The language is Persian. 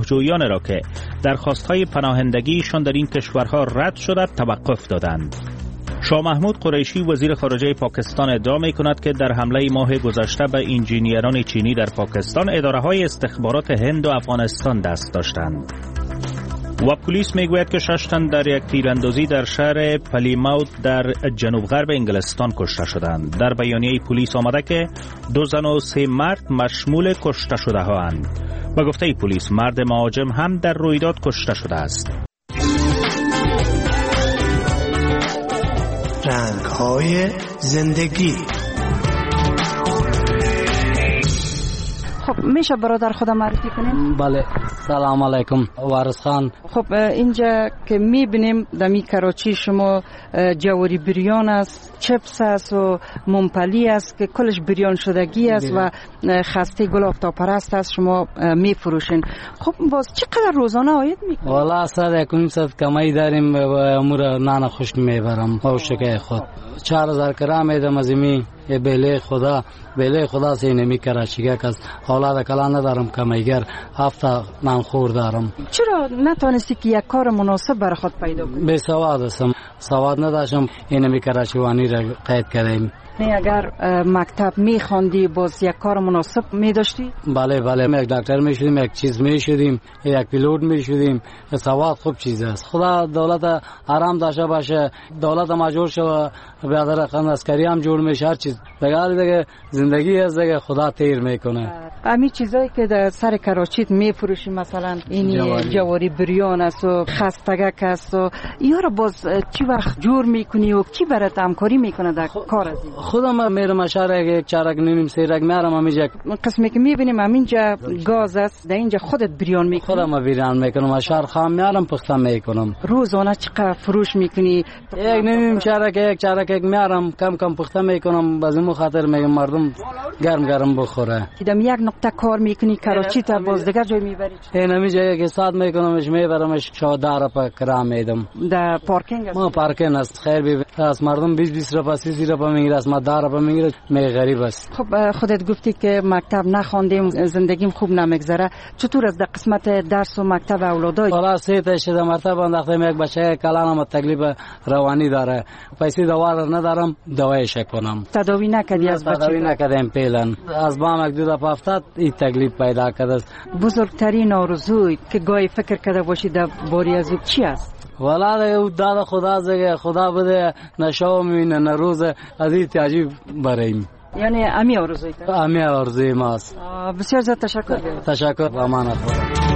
پناهجویان را که درخواست‌های پناهندگیشان در این کشورها رد شده توقف دادند. شاه محمود قریشی وزیر خارجه پاکستان ادعا می‌کند که در حمله ماه گذشته به انجینیران چینی در پاکستان اداره‌های استخبارات هند و افغانستان دست داشتند. و پلیس میگوید که 6 تن در یک تیراندازی در شهر پلیماوت در جنوب غرب انگلستان کشته شدند. در بیانیه پلیس آمده که 2 زن و 3 مرد مشمول کشته شده هاند. به گفته پلیس مرد مهاجم هم در رویداد کشته شده است. رنگ‌های زندگی. خب میشه برادر خودم معرفی کنیم؟ بله. سلام علیکم. وارث خان. خب اینجا که میبینیم دمی کراچی شما جواری بریان است، چپس است و ممپلی است که کلش بریان شدگی است و خسته گل آفتابپرست است شما میفروشین. خب باز چقدر روزانه عاید میکنید؟ والا 100 کمایی داریم، امور نان خشک میبرم با شکای خود. 4000 کرا میدم از می بله خدا سے نمی کراچی که اولاد کلا ندارم کمیگر هفته نان خور دارم. چرا نتونستی که یک کار مناسب برای خود پیدا کنی؟ بی سواد هستم، سواد نداشتم، اینمی کراچیوانی را قید کردیم. نه اگر مکتب میخواندی باز یک کار مناسب میداشتی؟ بله یک دکتر میشدیم، یک چیز میشدیم، یک پیلوت میشدیم. سواد خوب چیز است. خدا دولت آرام داشته باشه، دولت ماجور شو بیادر خان عسکری هم جور میشه، هر چیز دیگه زندگی است دیگه خدا تیر میکنه. همین چیزایی که در سر کراچیت میفروشی مثلا این جواری بریان است و خستگک است و یارو باز چی وقت جور میکنی و کی برات همکاری میکنه در کار از این؟ خودم میرم شهر یک چارک نیم سیرک میرم همینجا. قسمی که میبینیم همینجا گاز است، در اینجا خودت بریان میکنی؟ خودم بریان میکنم، شهر خام میارم پخته میکنم. روزانه چقدر فروش میکنی؟ یک نیم چارک یک چارک میارم، کم پخته میکنم، بازم خاطر میگم مردم گرم بخوره. دیدم یک نقطه کار میکنی کراچی تا باز دیگر جای میبری؟ این همینجا یک ساعت میکنمش میبرمش 14 روپیه کرا میدم. در پارکینگ است؟ ما پارکینگ است، خیر بی از مردم 20 روپیه 30 روپیه میگیره، از ما 10 روپیه میگیره، می غریب است. خب خودت گفتی که مکتب نخواندیم، زندگیم خوب نمیگذره، چطور از در قسمت درس و مکتب اولادای؟ والا 3 تا 6 مرتبه انداختم، یک بچه کلانم تکلیف روانی داره، پیسې دوا ندارم دوایش کنم. تداوی نکردی از بچه؟ تداوی نکردم پیلن، از بام یک 2 دفعه افتاد این تکلیف پیدا کرده. بزرگترین آرزوی که گاهی فکر کرده باشی در باری از او چی است؟ والا داد خدا زگه، خدا بده نشو میبینه نه روز از این تعجیب بریم. یعنی امی آرزوی؟ امی آرزوی ماست. بسیار زیاد تشکر. تشکر، امانت.